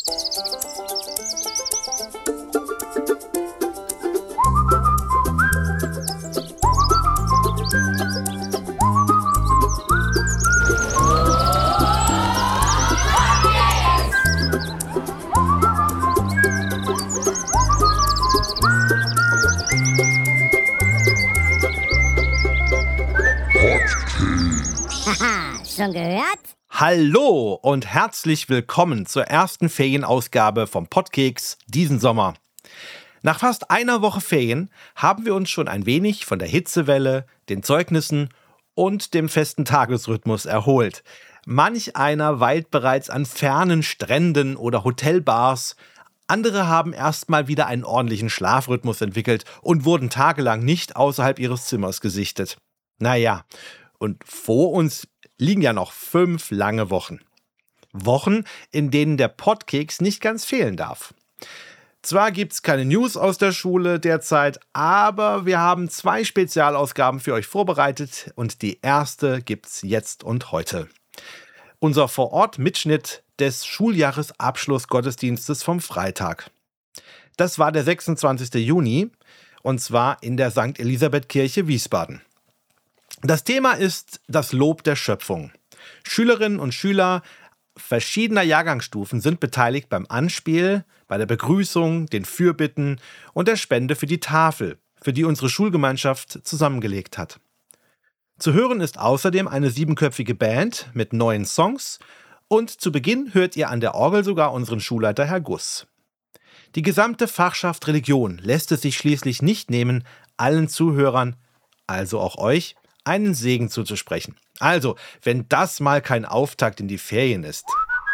Schon gehört? Hallo und herzlich willkommen zur ersten Ferienausgabe vom Podkeks diesen Sommer. Nach fast einer Woche Ferien haben wir uns schon ein wenig von der Hitzewelle, den Zeugnissen und dem festen Tagesrhythmus erholt. Manch einer weilt bereits an fernen Stränden oder Hotelbars. Andere haben erstmal wieder einen ordentlichen Schlafrhythmus entwickelt und wurden tagelang nicht außerhalb ihres Zimmers gesichtet. Naja, und vor uns liegen ja noch 5 lange Wochen. Wochen, in denen der Podkeks nicht ganz fehlen darf. Zwar gibt's keine News aus der Schule derzeit, aber wir haben 2 Spezialausgaben für euch vorbereitet und die erste gibt's jetzt und heute. Unser Vor-Ort-Mitschnitt des Schuljahresabschlussgottesdienstes vom Freitag. Das war der 26. Juni und zwar in der St. Elisabeth-Kirche Wiesbaden. Das Thema ist das Lob der Schöpfung. Schülerinnen und Schüler verschiedener Jahrgangsstufen sind beteiligt beim Anspiel, bei der Begrüßung, den Fürbitten und der Spende für die Tafel, für die unsere Schulgemeinschaft zusammengelegt hat. Zu hören ist außerdem eine 7-köpfige Band mit neuen Songs und zu Beginn hört ihr an der Orgel sogar unseren Schulleiter Herr Guss. Die gesamte Fachschaft Religion lässt es sich schließlich nicht nehmen, allen Zuhörern, also auch euch, einen Segen zuzusprechen. Also, wenn das mal kein Auftakt in die Ferien ist.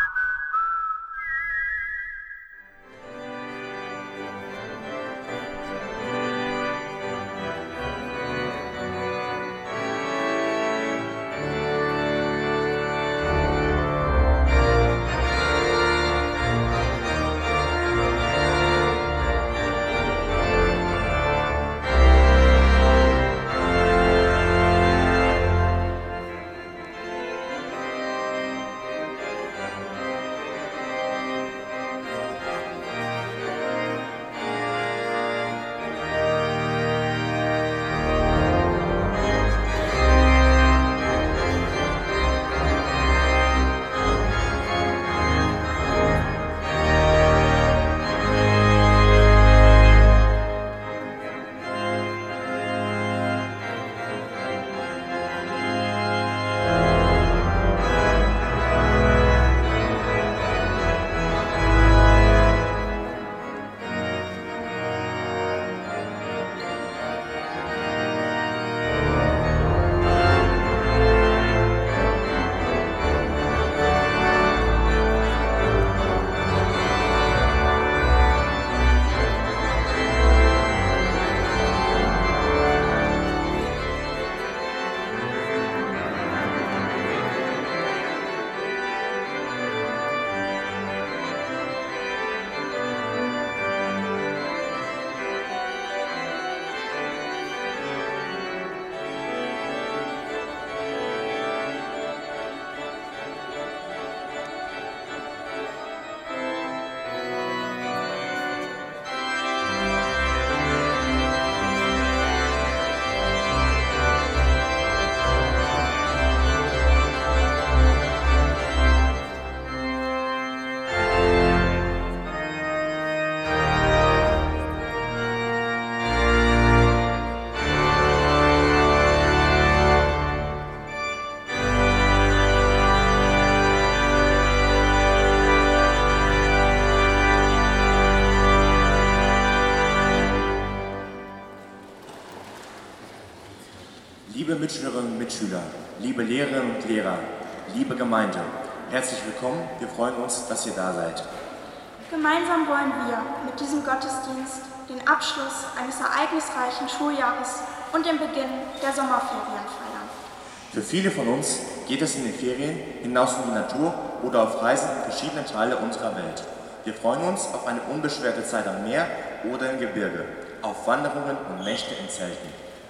Liebe Mitschülerinnen und Mitschüler, liebe Lehrerinnen und Lehrer, liebe Gemeinde, herzlich willkommen, wir freuen uns, dass ihr da seid. Gemeinsam wollen wir mit diesem Gottesdienst den Abschluss eines ereignisreichen Schuljahres und den Beginn der Sommerferien feiern. Für viele von uns geht es in den Ferien hinaus in die Natur oder auf Reisen in verschiedene Teile unserer Welt. Wir freuen uns auf eine unbeschwerte Zeit am Meer oder im Gebirge, auf Wanderungen und Nächte in Zelten.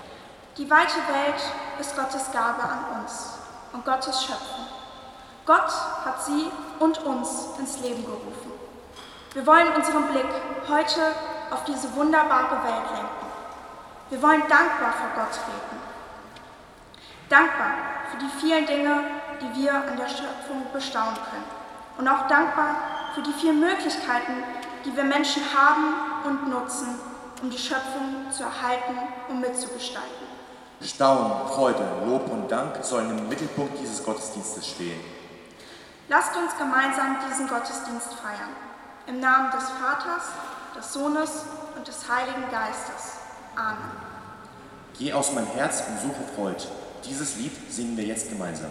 Die weite Welt ist Gottes Gabe an uns und Gottes Schöpfung. Gott hat sie und uns ins Leben gerufen. Wir wollen unseren Blick heute auf diese wunderbare Welt lenken. Wir wollen dankbar vor Gott treten. Dankbar für die vielen Dinge, die wir an der Schöpfung bestaunen können. Und auch dankbar für die vielen Möglichkeiten, die wir Menschen haben und nutzen, um die Schöpfung zu erhalten und mitzugestalten. Staunen, Freude, Lob und Dank sollen im Mittelpunkt dieses Gottesdienstes stehen. Lasst uns gemeinsam diesen Gottesdienst feiern. Im Namen des Vaters, des Sohnes und des Heiligen Geistes. Amen. Geh aus mein Herz und suche Freud. Dieses Lied singen wir jetzt gemeinsam.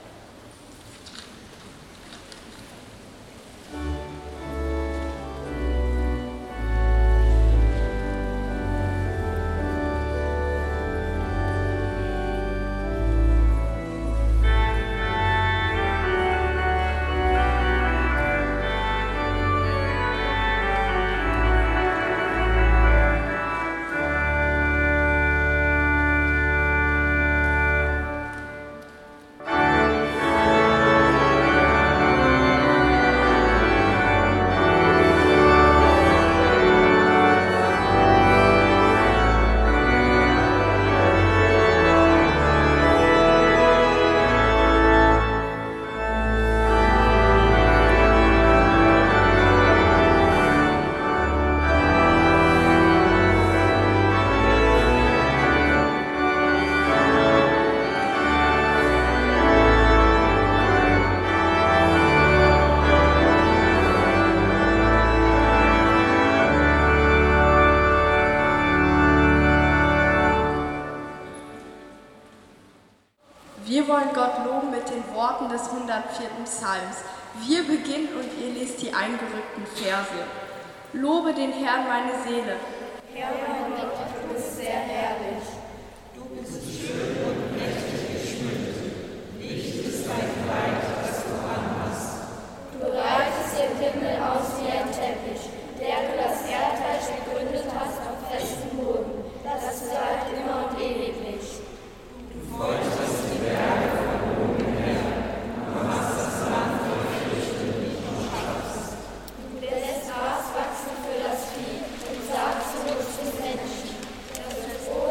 Wir wollen Gott loben mit den Worten des 104. Psalms. Wir beginnen und ihr lest die eingerückten Verse. Lobe den Herrn, meine Seele. Herr, mein Gott, du bist sehr herrlich. Du bist schön und mächtig geschmückt. Licht ist dein Kleid, das du anhast. Du breitest den Himmel aus wie ein Teppich, der du das Erdreich gegründet hast auf festem Boden. Das bleibt immer und ewiglich. Du folterst die Berge von oben her, du machst das Land durch Früchte, die du schaffst. Du lässt Gras wachsen für das Vieh und sagst zum Menschen, das wird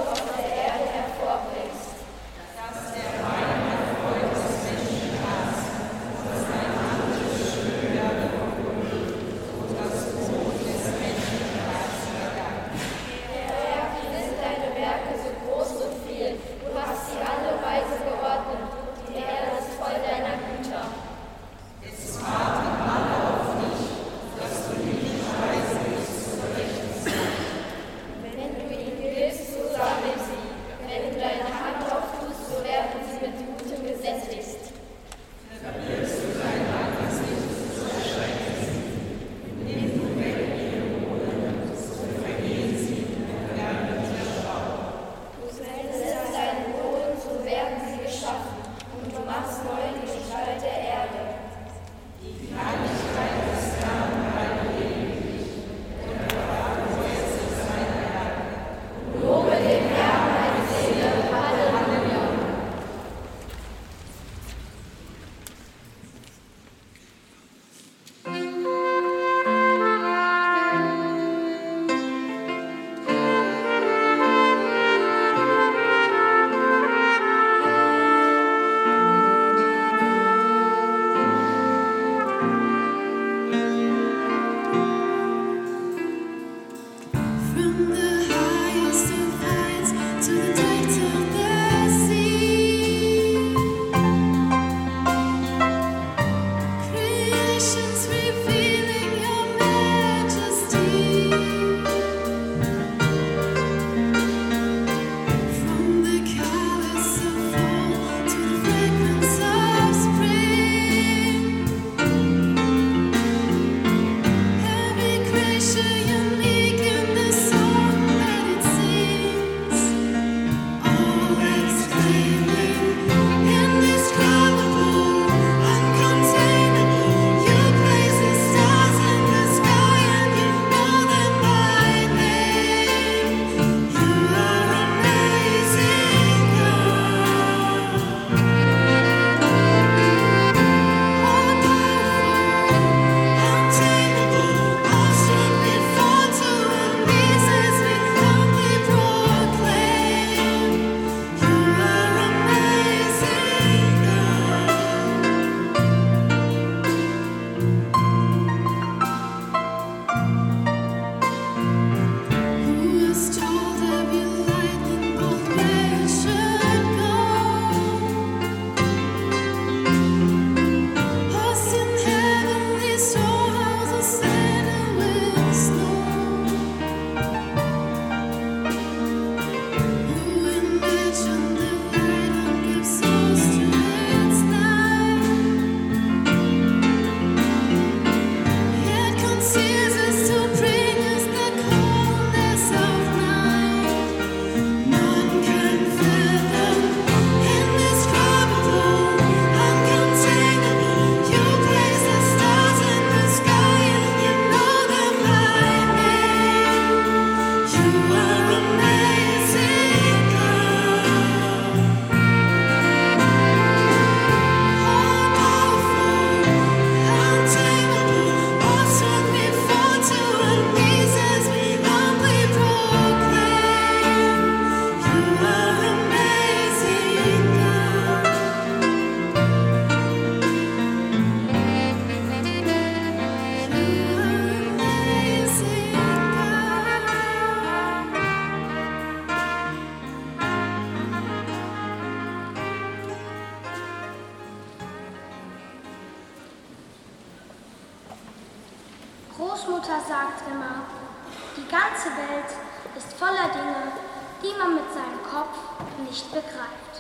Großmutter sagt immer, die ganze Welt ist voller Dinge, die man mit seinem Kopf nicht begreift.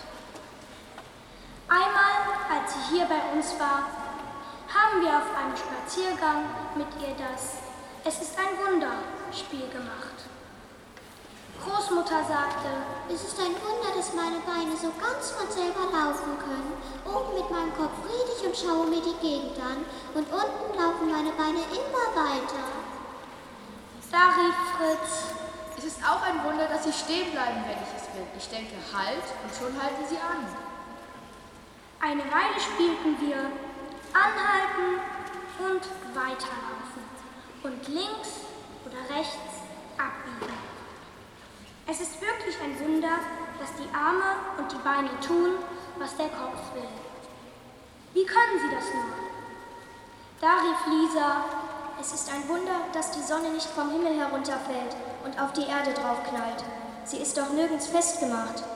Einmal, als sie hier bei uns war, haben wir auf einem Spaziergang mit ihr das "Es ist ein Wunder"-Spiel gemacht. Großmutter sagte, es ist ein Wunder, dass meine Beine so ganz von selber laufen können. Oben mit meinem Kopf rede ich und schaue mir die Gegend an und unten laufen meine Beine immer weiter. Da rief Fritz, Es ist auch ein Wunder, dass sie stehen bleiben, wenn ich es will. Ich denke, halt, und schon halten sie an. eine Weile spielten wir anhalten und weiterlaufen und links oder rechts abbiegen. Es ist wirklich ein Wunder, dass die Arme und die Beine tun, was der Kopf will. Wie können sie das nur? Da rief Lisa, es ist ein Wunder, dass die Sonne nicht vom Himmel herunterfällt und auf die Erde draufknallt. Sie ist doch nirgends festgemacht.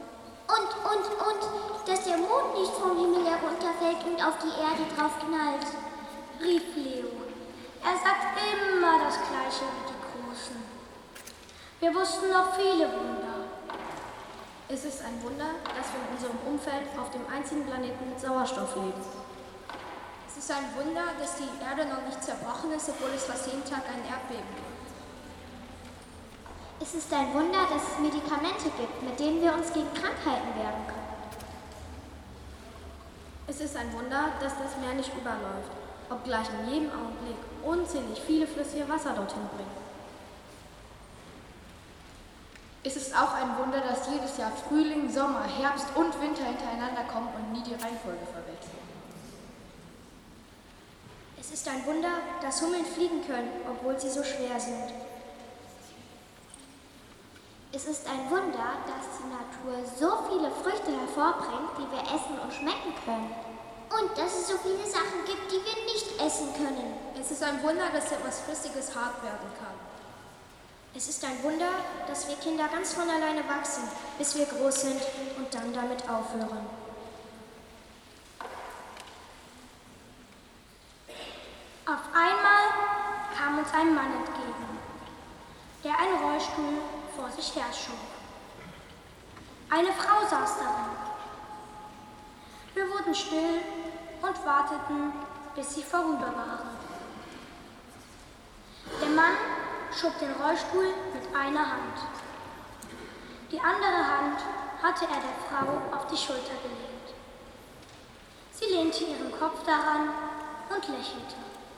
Und, dass der Mond nicht vom Himmel herunterfällt und auf die Erde draufknallt, rief Leo. Er sagt immer das Gleiche wie die Großen. Wir wussten noch viele Wunder. Es ist ein Wunder, dass wir in unserem Umfeld auf dem einzigen Planeten mit Sauerstoff leben. Es ist ein Wunder, dass die Erde noch nicht zerbrochen ist, obwohl es fast jeden Tag ein Erdbeben gibt. es ist ein Wunder, dass es Medikamente gibt, mit denen wir uns gegen Krankheiten wehren können. Es ist ein Wunder, dass das Meer nicht überläuft, obgleich in jedem Augenblick unzählig viele flüssige Wasser dorthin bringen. Es ist auch ein Wunder, dass jedes Jahr Frühling, Sommer, Herbst und Winter hintereinander kommen und nie die Reihenfolge verwechseln. Es ist ein Wunder, dass Hummeln fliegen können, obwohl sie so schwer sind. Es ist ein Wunder, dass die Natur so viele Früchte hervorbringt, die wir essen und schmecken können. Und dass es so viele Sachen gibt, die wir nicht essen können. Es ist ein Wunder, dass etwas Flüssiges hart werden kann. Es ist ein Wunder, dass wir Kinder ganz von alleine wachsen, bis wir groß sind und dann damit aufhören. Auf einmal kam uns ein Mann entgegen, der einen Rollstuhl vor sich herschob. Eine Frau saß darin. Wir wurden still und warteten, bis sie vorüber waren. Der Mann schob den Rollstuhl mit einer Hand. Die andere Hand hatte er der Frau auf die Schulter gelegt. Sie lehnte ihren Kopf daran und lächelte.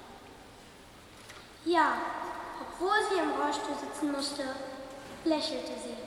Ja, obwohl sie im Rollstuhl sitzen musste, lächelte sie.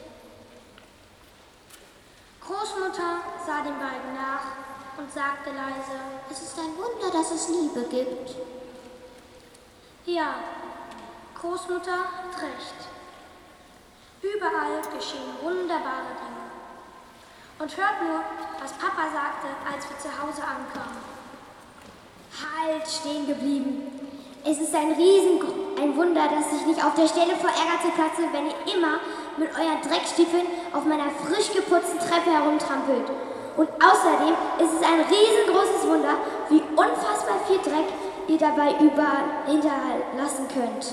Großmutter sah den beiden nach und sagte leise, es ist ein Wunder, dass es Liebe gibt. Ja, Großmutter hat recht. Überall geschehen wunderbare Dinge. Und hört nur, was Papa sagte, als wir zu Hause ankamen. Halt, stehen geblieben. Es ist ein Wunder, dass ich nicht auf der Stelle vor Ärger zerplatze, wenn ihr immer mit euren Dreckstiefeln auf meiner frisch geputzten Treppe herumtrampelt. Und außerdem ist es ein riesengroßes Wunder, wie unfassbar viel Dreck ihr dabei hinterlassen könnt.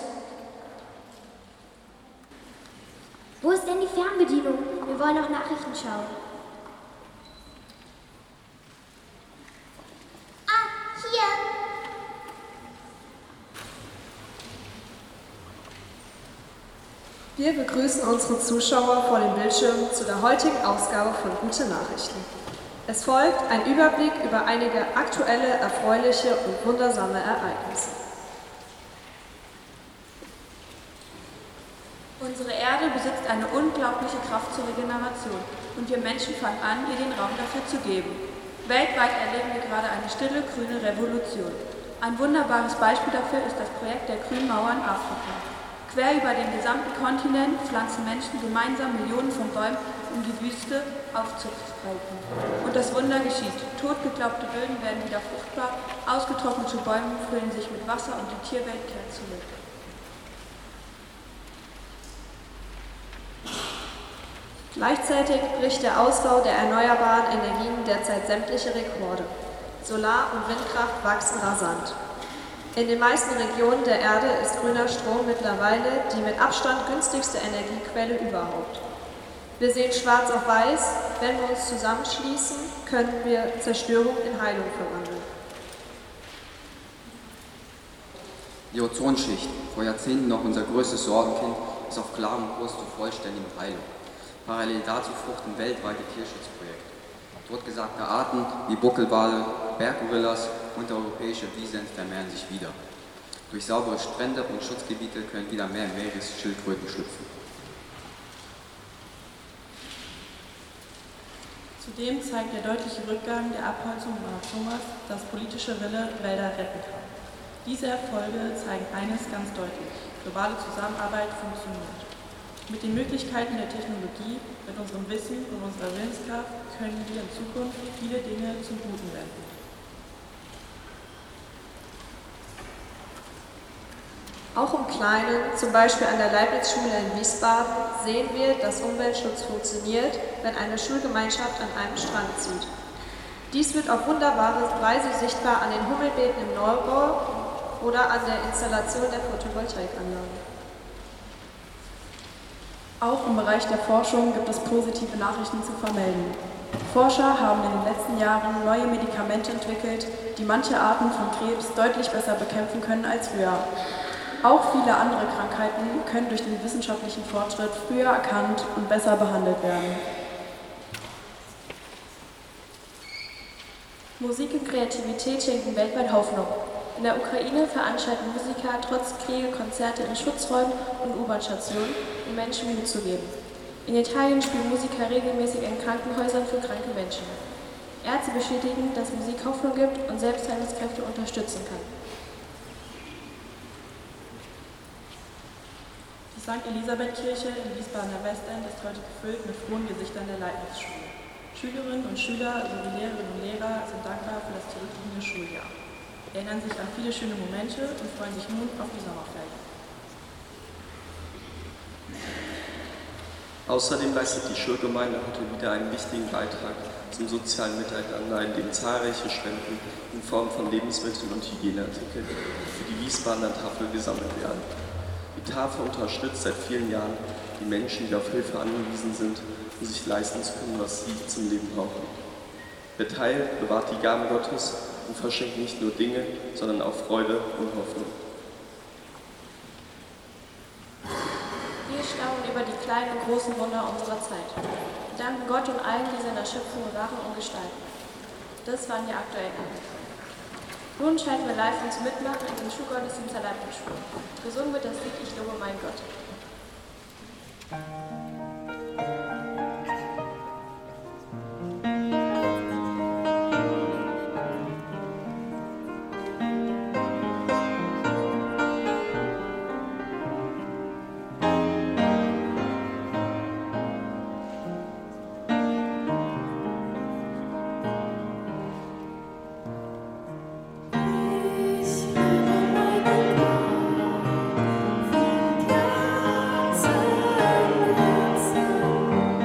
Wo ist denn die Fernbedienung? Wir wollen noch Nachrichten schauen. Ah, hier. Wir begrüßen unsere Zuschauer vor dem Bildschirm zu der heutigen Ausgabe von Gute Nachrichten. Es folgt ein Überblick über einige aktuelle, erfreuliche und wundersame Ereignisse. Unsere Erde besitzt eine unglaubliche Kraft zur Regeneration und wir Menschen fangen an, ihr den Raum dafür zu geben. Weltweit erleben wir gerade eine stille grüne Revolution. Ein wunderbares Beispiel dafür ist das Projekt der Grünen Mauer in Afrika. Quer über den gesamten Kontinent pflanzen Menschen gemeinsam Millionen von Bäumen, um die Wüste aufzuhalten. Und das Wunder geschieht. Totgeglaubte Böden werden wieder fruchtbar, ausgetrocknete Bäume füllen sich mit Wasser und die Tierwelt kehrt zurück. Gleichzeitig bricht der Ausbau der erneuerbaren Energien derzeit sämtliche Rekorde. Solar- und Windkraft wachsen rasant. In den meisten Regionen der Erde ist grüner Strom mittlerweile die mit Abstand günstigste Energiequelle überhaupt. Wir sehen schwarz auf weiß, wenn wir uns zusammenschließen, können wir Zerstörung in Heilung verwandeln. Die Ozonschicht, vor Jahrzehnten noch unser größtes Sorgenkind, ist auf klarem Kurs zur vollständigen Heilung. Parallel dazu fruchten weltweite Tierschutzprojekte. Totgesagte Arten wie Buckelwale, Berggorillas und der europäische Wiesent vermehren sich wieder. Durch saubere Strände und Schutzgebiete können wieder mehr Meeresschildkröten schlüpfen. Zudem zeigt der deutliche Rückgang der Abholzung im Amazonas, dass politischer Wille Wälder retten kann. Diese Erfolge zeigen eines ganz deutlich: globale Zusammenarbeit funktioniert. Mit den Möglichkeiten der Technologie, mit unserem Wissen und unserer Willenskraft können wir in Zukunft viele Dinge zum Guten wenden. Auch im Kleinen, zum Beispiel an der Leibniz-Schule in Wiesbaden, sehen wir, dass Umweltschutz funktioniert, wenn eine Schulgemeinschaft an einem Strang zieht. Dies wird auf wunderbare Weise sichtbar an den Hummelbeeten im Neubau oder an der Installation der Photovoltaikanlage. Auch im Bereich der Forschung gibt es positive Nachrichten zu vermelden. Forscher haben in den letzten Jahren neue Medikamente entwickelt, die manche Arten von Krebs deutlich besser bekämpfen können als früher. Auch viele andere Krankheiten können durch den wissenschaftlichen Fortschritt früher erkannt und besser behandelt werden. Musik und Kreativität schenken weltweit Hoffnung. In der Ukraine veranstalten Musiker trotz Kriege Konzerte in Schutzräumen und U-Bahn-Stationen, um Menschen Mut zu geben. In Italien spielen Musiker regelmäßig in Krankenhäusern für kranke Menschen. Ärzte bestätigen, dass Musik Hoffnung gibt und Selbstheilungskräfte unterstützen kann. Die St. Elisabeth-Kirche im Wiesbadener Westend ist heute gefüllt mit frohen Gesichtern der Leibniz-Schule. Schülerinnen und Schüler sowie Lehrerinnen und Lehrer sind dankbar für das zurückliegende Schuljahr, erinnern sich an viele schöne Momente und freuen sich nun auf die Sommerferien. Außerdem leistet die Schulgemeinde heute wieder einen wichtigen Beitrag zum sozialen Miteinander, indem zahlreiche Spenden in Form von Lebensmitteln und Hygieneartikeln für die Wiesbadener Tafel gesammelt werden. Die Tafel unterstützt seit vielen Jahren die Menschen, die auf Hilfe angewiesen sind, um sich leisten zu können, was sie zum Leben brauchen. Der Teil bewahrt die Gaben Gottes und verschenkt nicht nur Dinge, sondern auch Freude und Hoffnung. Wir staunen über die kleinen und großen Wunder unserer Zeit. Wir danken Gott und allen, die seine Schöpfung bewahren und gestalten. Das waren die aktuellen Nachrichten. Nun schalten wir live uns mitmachen in den Schulgottesdienst der Leibniz-Schule. Gesungen wird das Lied Ich lobe meinen Gott. Von ganzem Herzen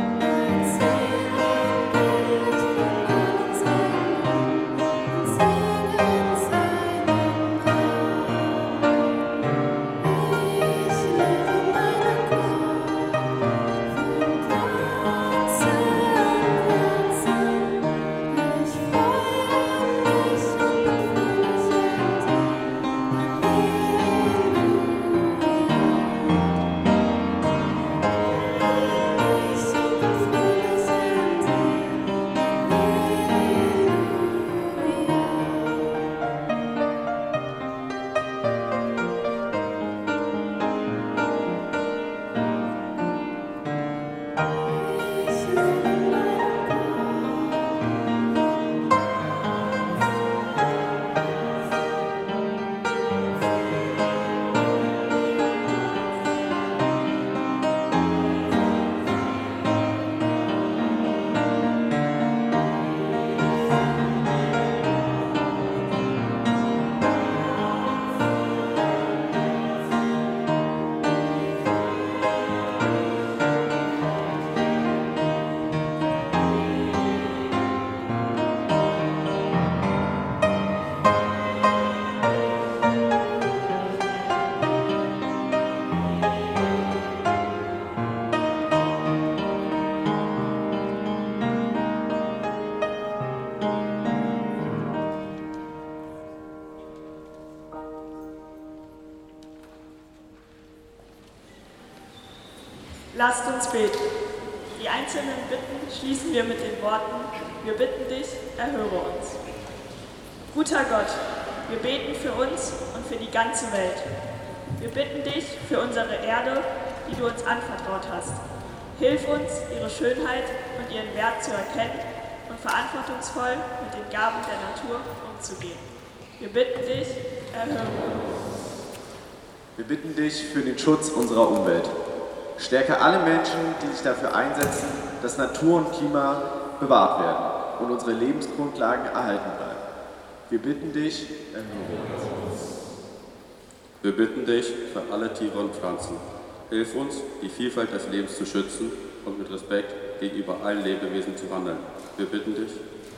Lasst uns beten. Die einzelnen Bitten schließen wir mit den Worten: Wir bitten dich, erhöre uns. Guter Gott, wir beten für uns und für die ganze Welt. Wir bitten dich für unsere Erde, die du uns anvertraut hast. Hilf uns, ihre Schönheit und ihren Wert zu erkennen und verantwortungsvoll mit den Gaben der Natur umzugehen. Wir bitten dich, erhöre uns. Wir bitten dich für den Schutz unserer Umwelt. Stärke alle Menschen, die sich dafür einsetzen, dass Natur und Klima bewahrt werden und unsere Lebensgrundlagen erhalten bleiben. Wir bitten dich, erhöre uns. Wir bitten dich für alle Tiere und Pflanzen. Hilf uns, die Vielfalt des Lebens zu schützen und mit Respekt gegenüber allen Lebewesen zu handeln. Wir bitten dich.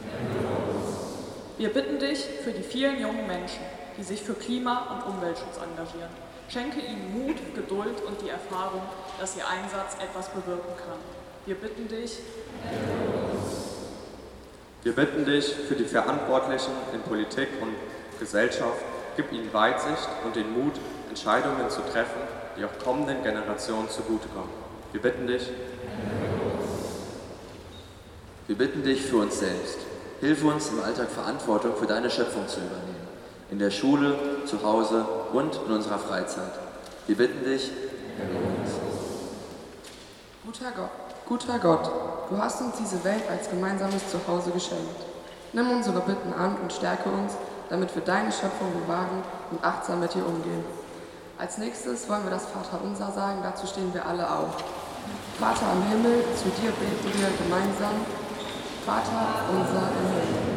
Wir bitten dich für die vielen jungen Menschen, die sich für Klima- und Umweltschutz engagieren. Schenke ihnen Mut, Geduld und die Erfahrung, dass ihr Einsatz etwas bewirken kann. Wir bitten dich. Wir bitten dich für die Verantwortlichen in Politik und Gesellschaft. Gib ihnen Weitsicht und den Mut, Entscheidungen zu treffen, die auch kommenden Generationen zugutekommen. Wir bitten dich. Wir bitten dich für uns selbst. Hilf uns, im Alltag Verantwortung für deine Schöpfung zu übernehmen. In der Schule, zu Hause und in unserer Freizeit. Wir bitten dich, erhöre uns. Guter Gott, du hast uns diese Welt als gemeinsames Zuhause geschenkt. Nimm unsere Bitten an und stärke uns, damit wir deine Schöpfung bewahren und achtsam mit ihr umgehen. Als nächstes wollen wir das Vaterunser sagen, dazu stehen wir alle auf. Vater am Himmel, zu dir beten wir gemeinsam. Vater unser im Himmel.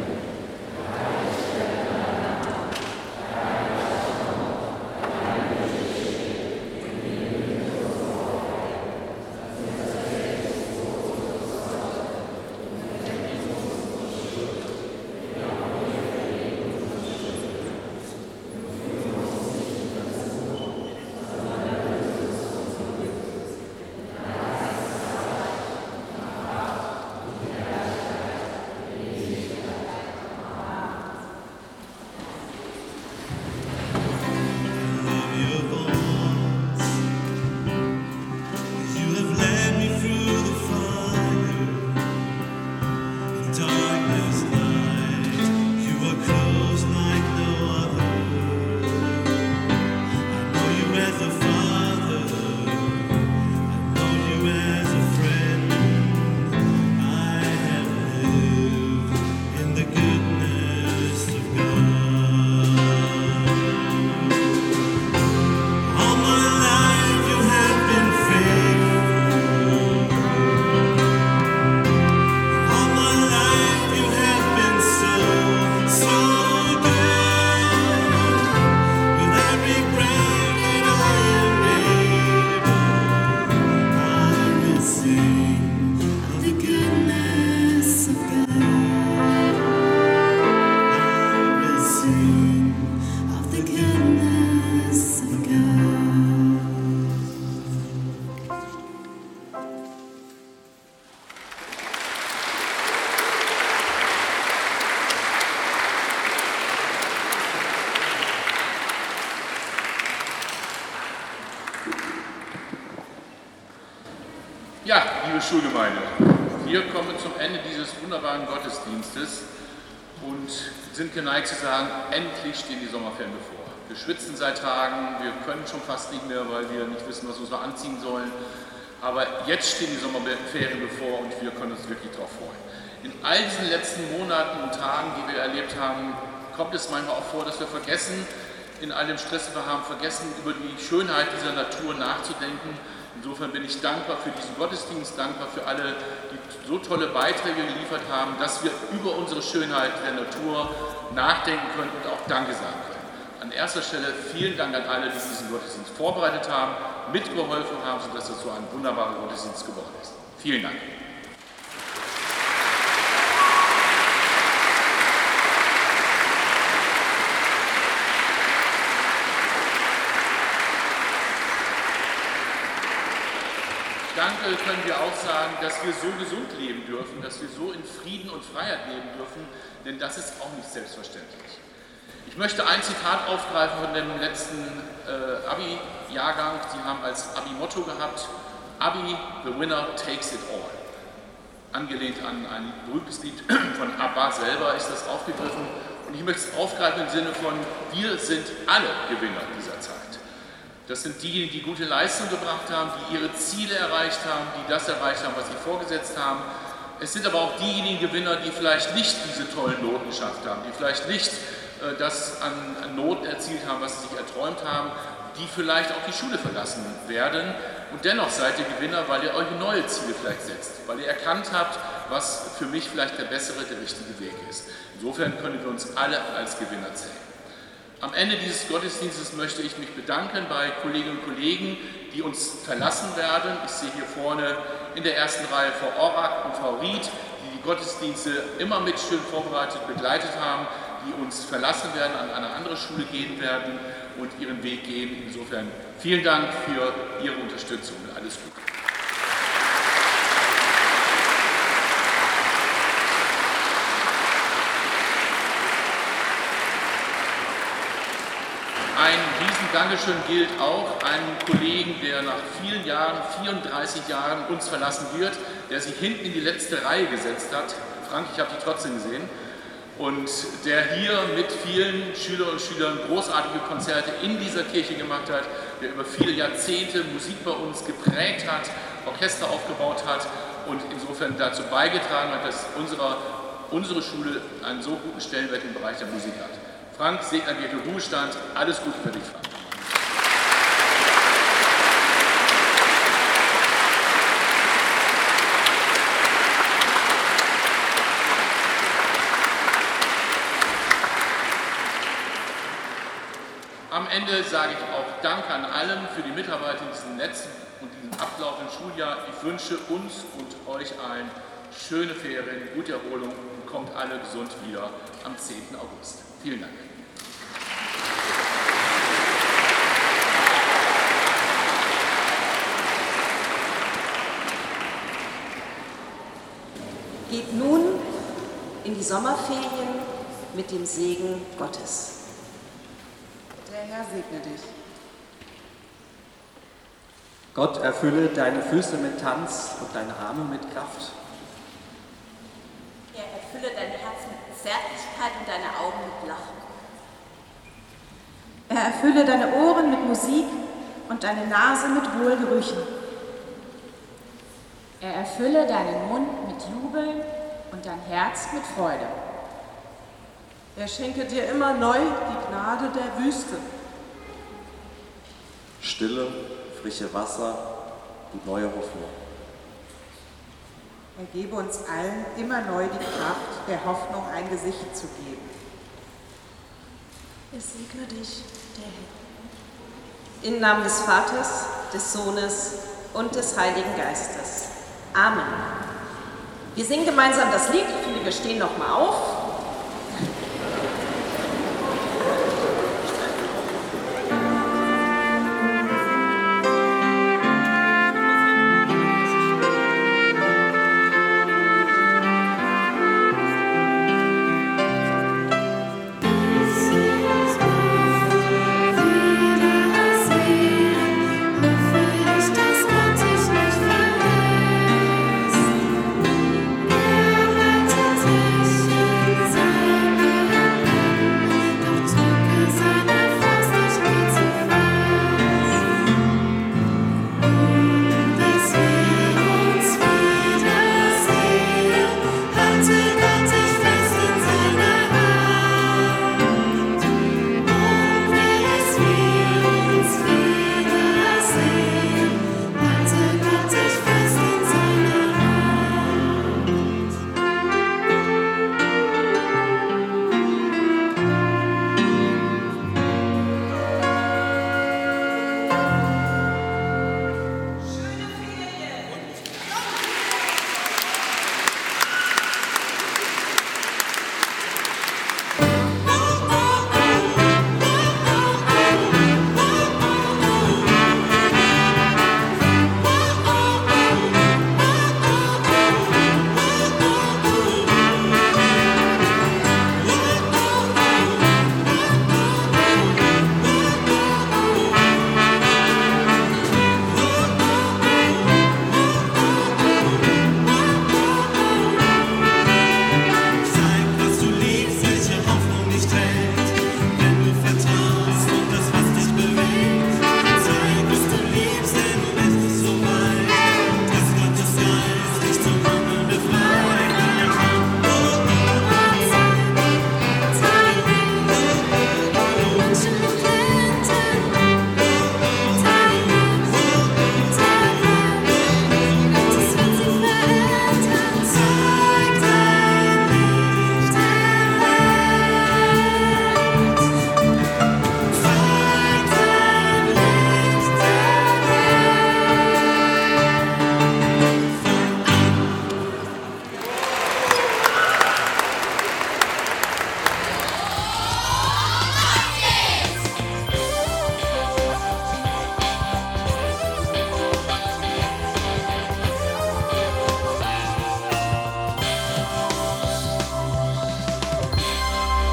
Ja, liebe Schulgemeinde, wir kommen zum Ende dieses wunderbaren Gottesdienstes und sind geneigt zu sagen, endlich stehen die Sommerferien bevor. Wir schwitzen seit Tagen, wir können schon fast nicht mehr, weil wir nicht wissen, was wir uns noch anziehen sollen. Aber jetzt stehen die Sommerferien bevor und wir können uns wirklich darauf freuen. In all diesen letzten Monaten und Tagen, die wir erlebt haben, kommt es manchmal auch vor, dass wir vergessen, in all dem Stress, den wir haben, vergessen, über die Schönheit dieser Natur nachzudenken. Insofern bin ich dankbar für diesen Gottesdienst, dankbar für alle, die so tolle Beiträge geliefert haben, dass wir über unsere Schönheit der Natur nachdenken können und auch Danke sagen können. An erster Stelle vielen Dank an alle, die diesen Gottesdienst vorbereitet haben, mitgeholfen haben, sodass es so ein wunderbarer Gottesdienst geworden ist. Vielen Dank. Danke können wir auch sagen, dass wir so gesund leben dürfen, dass wir so in Frieden und Freiheit leben dürfen, denn das ist auch nicht selbstverständlich. Ich möchte ein Zitat aufgreifen von dem letzten Abi-Jahrgang. Sie haben als Abi-Motto gehabt, Abi, the winner takes it all. Angelehnt an ein berühmtes Lied von ABBA selber ist das aufgegriffen. Und ich möchte es aufgreifen im Sinne von, wir sind alle Gewinner dieser Zeit. Das sind diejenigen, die gute Leistung gebracht haben, die ihre Ziele erreicht haben, die das erreicht haben, was sie vorgesetzt haben. Es sind aber auch diejenigen Gewinner, die vielleicht nicht diese tollen Noten geschafft haben, die vielleicht nicht das an Noten erzielt haben, was sie sich erträumt haben, die vielleicht auch die Schule verlassen werden. Und dennoch seid ihr Gewinner, weil ihr eure neue Ziele vielleicht setzt, weil ihr erkannt habt, was für mich vielleicht der bessere, der richtige Weg ist. Insofern können wir uns alle als Gewinner zählen. Am Ende dieses Gottesdienstes möchte ich mich bedanken bei Kolleginnen und Kollegen, die uns verlassen werden. Ich sehe hier vorne in der ersten Reihe Frau Orak und Frau Ried, die die Gottesdienste immer mit schön vorbereitet, begleitet haben, die uns verlassen werden, an eine andere Schule gehen werden und ihren Weg gehen. Insofern vielen Dank für Ihre Unterstützung und alles Gute. Ein Riesendankeschön gilt auch einem Kollegen, der nach vielen Jahren, 34 Jahren, uns verlassen wird, der sich hinten in die letzte Reihe gesetzt hat. Frank, ich habe dich trotzdem gesehen. Und der hier mit vielen Schülerinnen und Schülern großartige Konzerte in dieser Kirche gemacht hat, der über viele Jahrzehnte Musik bei uns geprägt hat, Orchester aufgebaut hat und insofern dazu beigetragen hat, dass unsere Schule einen so guten Stellenwert im Bereich der Musik hat. Frank, segnet an dir für Ruhestand. Alles Gute für dich, Frank. Am Ende sage ich auch Danke an allen für die Mitarbeit in diesem letzten und diesem ablaufenden Schuljahr. Ich wünsche uns und euch allen schöne Ferien, gute Erholung und kommt alle gesund wieder am 10. August. Vielen Dank. Geht nun in die Sommerferien mit dem Segen Gottes. Der Herr segne dich. Gott erfülle deine Füße mit Tanz und deine Arme mit Kraft. Er erfülle dein Herz mit Zärtlichkeit und deine Augen mit Lachen. Er erfülle deine Ohren mit Musik und deine Nase mit Wohlgerüchen. Er erfülle deinen Mund mit Jubel und dein Herz mit Freude. Er schenke dir immer neu die Gnade der Wüste. Stille, frische Wasser und neue Hoffnung. Er gebe uns allen immer neu die Kraft, der Hoffnung ein Gesicht zu geben. Es segne dich, der Herr. Im Namen des Vaters, des Sohnes und des Heiligen Geistes. Amen. Wir singen gemeinsam das Lied. Ich finde, wir stehen noch mal auf. Er rettet dich.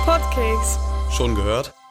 Podkeks. Schon gehört?